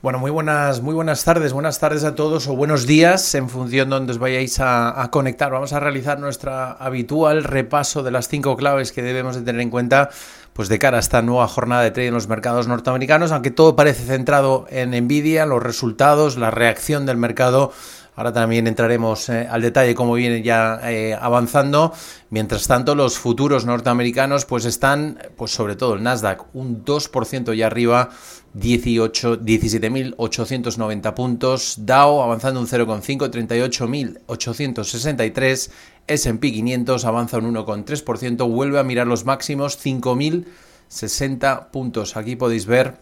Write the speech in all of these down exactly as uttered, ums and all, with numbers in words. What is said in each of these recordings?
Bueno, muy buenas, muy buenas tardes, buenas tardes a todos o buenos días en función de donde os vayáis a, a conectar. Vamos a realizar nuestra habitual repaso de las cinco claves que debemos de tener en cuenta pues de cara a esta nueva jornada de trading en los mercados norteamericanos, aunque todo parece centrado en Nvidia, los resultados, la reacción del mercado. Ahora también entraremos eh, al detalle cómo viene ya eh, avanzando. Mientras tanto, los futuros norteamericanos pues están, pues sobre todo el Nasdaq, un dos por ciento ya arriba, diecisiete mil ochocientos noventa puntos. Dow avanzando un cero coma cinco, treinta y ocho mil ochocientos sesenta y tres. ese and pe quinientos avanza un uno coma tres por ciento, vuelve a mirar los máximos, cinco mil sesenta puntos. Aquí podéis ver,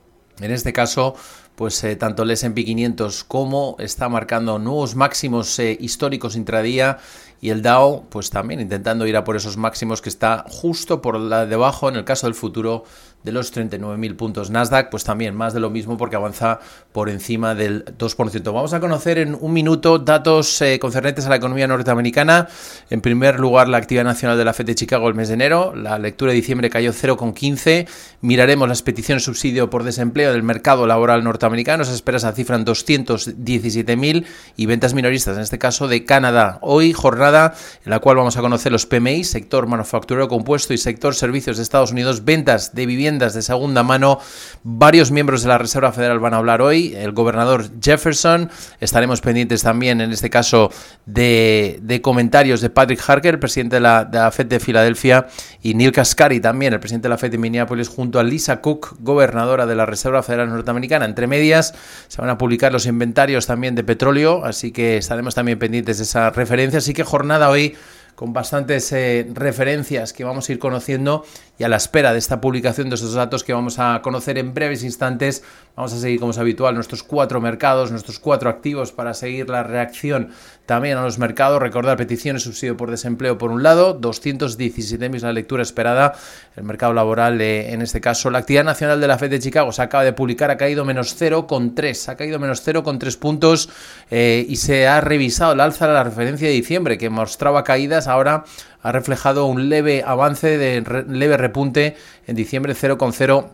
en este caso, pues eh, tanto el ese and pe quinientos como está marcando nuevos máximos eh, históricos intradía, y el Dow pues también intentando ir a por esos máximos que está justo por la debajo, en el caso del futuro, de los treinta y nueve mil puntos. Nasdaq pues también más de lo mismo porque avanza por encima del dos por ciento. Vamos a conocer en un minuto datos eh, concernentes a la economía norteamericana. En primer lugar, la actividad nacional de la Fed de Chicago el mes de enero. La lectura de diciembre cayó cero coma quince. Miraremos las peticiones de subsidio por desempleo del mercado laboral norteamericano. Se espera esa cifra en doscientos diecisiete mil, y ventas minoristas, en este caso de Canadá. Hoy jornada en la cual vamos a conocer los pe eme i, sector manufacturero compuesto y sector servicios de Estados Unidos, ventas de viviendas de segunda mano. Varios miembros de la Reserva Federal van a hablar hoy, el gobernador Jefferson. Estaremos pendientes también, en este caso, de, de comentarios de Patrick Harker, el presidente de la, de la Fed de Filadelfia, y Neil Kaskari también, el presidente de la Fed de Minneapolis, junto a Lisa Cook, gobernadora de la Reserva Federal Norteamericana. Entre medias se van a publicar los inventarios también de petróleo, así que estaremos también pendientes de esa referencia. Así que jornada hoy con bastantes eh, referencias que vamos a ir conociendo, y a la espera de esta publicación de esos datos que vamos a conocer en breves instantes, vamos a seguir, como es habitual, nuestros cuatro mercados, nuestros cuatro activos, para seguir la reacción también a los mercados. Recordar peticiones, subsidio por desempleo por un lado, doscientos diecisiete mil la lectura esperada. El mercado laboral, eh, en este caso, la actividad nacional de la Fed de Chicago se acaba de publicar, ha caído menos cero coma tres, ha caído menos cero coma tres puntos, eh, y se ha revisado el alza de la referencia de diciembre, que mostraba caídas. Ahora ha reflejado un leve avance, de re, leve repunte en diciembre, cero coma cero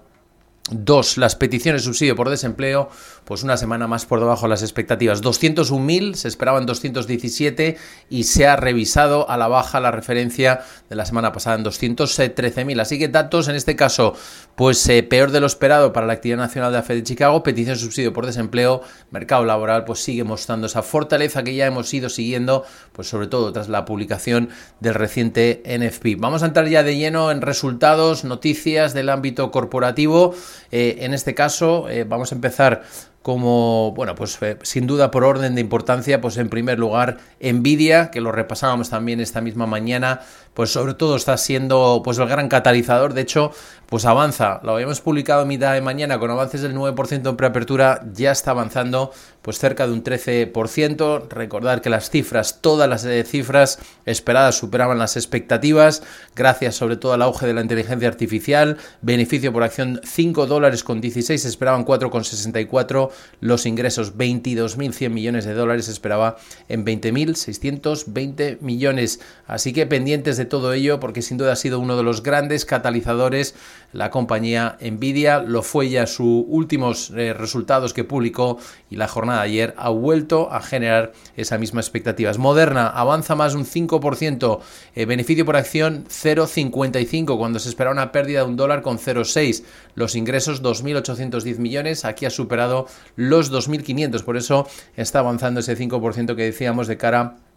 dos. Las peticiones de subsidio por desempleo, pues una semana más por debajo de las expectativas. doscientos un mil, se esperaban doscientos diecisiete, y se ha revisado a la baja la referencia de la semana pasada en doscientos trece mil. Así que datos, en este caso, pues eh, peor de lo esperado para la actividad nacional de la Fed de Chicago. Peticiones de subsidio por desempleo, mercado laboral, pues sigue mostrando esa fortaleza que ya hemos ido siguiendo, pues sobre todo tras la publicación del reciente ene efe pe. Vamos a entrar ya de lleno en resultados, noticias del ámbito corporativo. Eh, en este caso, eh, vamos a empezar como, bueno, pues eh, sin duda por orden de importancia, pues en primer lugar Nvidia, que lo repasábamos también esta misma mañana, pues sobre todo está siendo pues el gran catalizador. De hecho, pues avanza, lo habíamos publicado a mitad de mañana con avances del nueve por ciento en preapertura, ya está avanzando pues cerca de un trece por ciento. Recordar que las cifras, todas las eh, cifras esperadas superaban las expectativas, gracias sobre todo al auge de la inteligencia artificial. Beneficio por acción cinco dólares con dieciséis, se esperaban cuatro con sesenta y cuatro. Los ingresos veintidós mil cien millones de dólares, se esperaba en veinte mil seiscientos veinte millones. Así que pendientes de todo ello, porque sin duda ha sido uno de los grandes catalizadores la compañía Nvidia. Lo fue ya sus últimos eh, resultados que publicó, y la jornada de ayer ha vuelto a generar esa misma expectativas. Moderna avanza más un cinco por ciento, eh, beneficio por acción cero coma cincuenta y cinco, cuando se esperaba una pérdida de un dólar con cero coma seis. Los ingresos dos mil ochocientos diez millones, aquí ha superado los dos mil quinientos, por eso está avanzando ese cinco por ciento que decíamos de cara a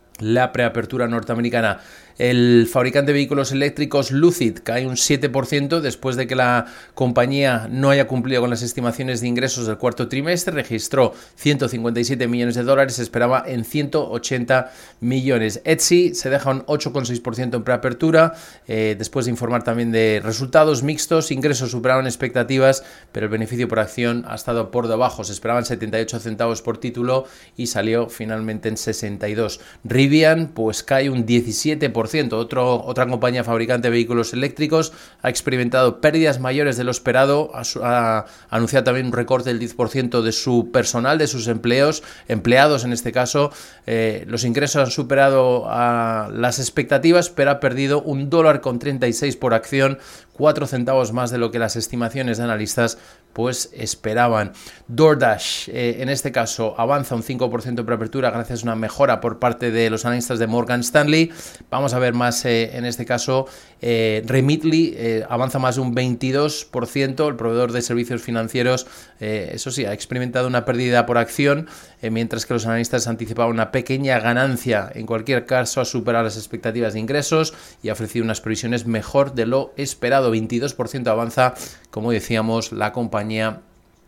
la preapertura norteamericana. El fabricante de vehículos eléctricos Lucid cae un siete por ciento después de que la compañía no haya cumplido con las estimaciones de ingresos del cuarto trimestre. Registró ciento cincuenta y siete millones de dólares, se esperaba en ciento ochenta millones. Etsy se deja un ocho coma seis por ciento en preapertura, eh, después de informar también de resultados mixtos. Ingresos superaron expectativas, pero el beneficio por acción ha estado por debajo. Se esperaban setenta y ocho centavos por título y salió finalmente en sesenta y dos. Rivian pues cae un diecisiete por ciento ciento. Otro, otra compañía fabricante de vehículos eléctricos ha experimentado pérdidas mayores de lo esperado, ha, ha anunciado también un recorte del diez por ciento de su personal, de sus empleos, empleados en este caso. Eh, los ingresos han superado a las expectativas, pero ha perdido un dólar con treinta y seis por acción, cuatro centavos más de lo que las estimaciones de analistas pues esperaban. DoorDash, eh, en este caso, avanza un cinco por ciento de preapertura gracias a una mejora por parte de los analistas de Morgan Stanley. Vamos a ver más eh, en este caso. eh, Remitly eh, avanza más de un veintidós por ciento. El proveedor de servicios financieros, eh, eso sí, ha experimentado una pérdida por acción, eh, mientras que los analistas anticipaban una pequeña ganancia. En cualquier caso, ha superado las expectativas de ingresos y ha ofrecido unas previsiones mejor de lo esperado. veintidós por ciento avanza, como decíamos, la compañía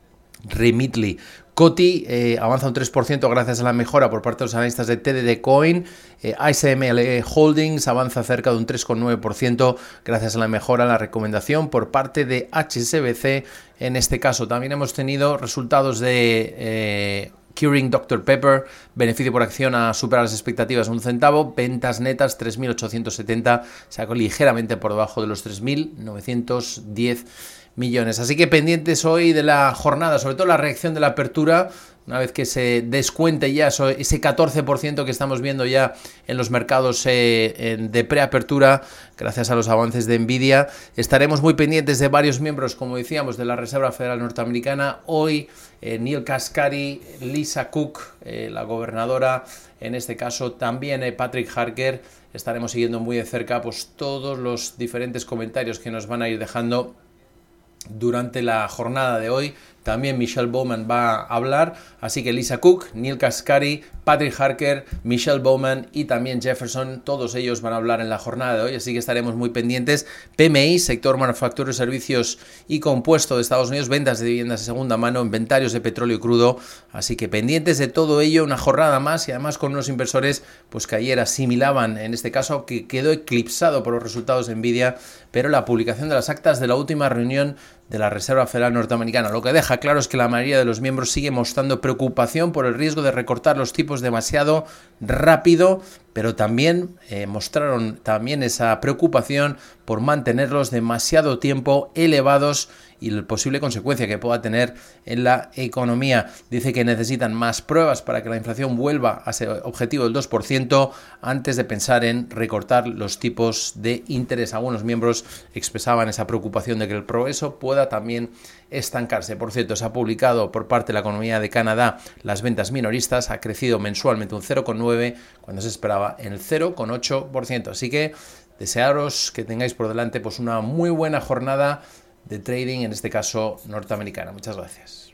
Remitly. Coty eh, avanza un tres por ciento gracias a la mejora por parte de los analistas de T D D Coin. Eh, I C M L Holdings avanza cerca de un tres coma nueve por ciento gracias a la mejora en la recomendación por parte de H S B C. En este caso también hemos tenido resultados de eh, Keurig doctor Pepper, beneficio por acción a superar las expectativas un centavo, ventas netas tres mil ochocientos setenta, sacó ligeramente por debajo de los tres mil novecientos diez millones. Así que pendientes hoy de la jornada, sobre todo la reacción de la apertura, una vez que se descuente ya eso, ese catorce por ciento que estamos viendo ya en los mercados eh, de preapertura, gracias a los avances de Nvidia. Estaremos muy pendientes de varios miembros, como decíamos, de la Reserva Federal Norteamericana. Hoy eh, Neil Kashkari, Lisa Cook, eh, la gobernadora, en este caso también eh, Patrick Harker. Estaremos siguiendo muy de cerca pues todos los diferentes comentarios que nos van a ir dejando durante la jornada de hoy. También Michelle Bowman va a hablar, así que Lisa Cook, Neil Kashkari, Patrick Harker, Michelle Bowman y también Jefferson, todos ellos van a hablar en la jornada de hoy, así que estaremos muy pendientes. P M I, sector manufactura, servicios y compuesto de Estados Unidos, ventas de viviendas de segunda mano, inventarios de petróleo crudo, así que pendientes de todo ello, una jornada más y además con unos inversores pues que ayer asimilaban, en este caso que quedó eclipsado por los resultados de Nvidia, pero la publicación de las actas de la última reunión de la Reserva Federal Norteamericana. Lo que deja claro es que la mayoría de los miembros sigue mostrando preocupación por el riesgo de recortar los tipos demasiado rápido, pero también eh, mostraron también esa preocupación por mantenerlos demasiado tiempo elevados y la posible consecuencia que pueda tener en la economía. Dice que necesitan más pruebas para que la inflación vuelva a ese objetivo del dos por ciento antes de pensar en recortar los tipos de interés. Algunos miembros expresaban esa preocupación de que el progreso pueda también estancarse. Por cierto, se ha publicado por parte de la economía de Canadá las ventas minoristas, ha crecido mensualmente un cero coma nueve cuando se esperaba en el cero coma ocho por ciento. Así que desearos que tengáis por delante pues una muy buena jornada de trading, en este caso norteamericana. Muchas gracias.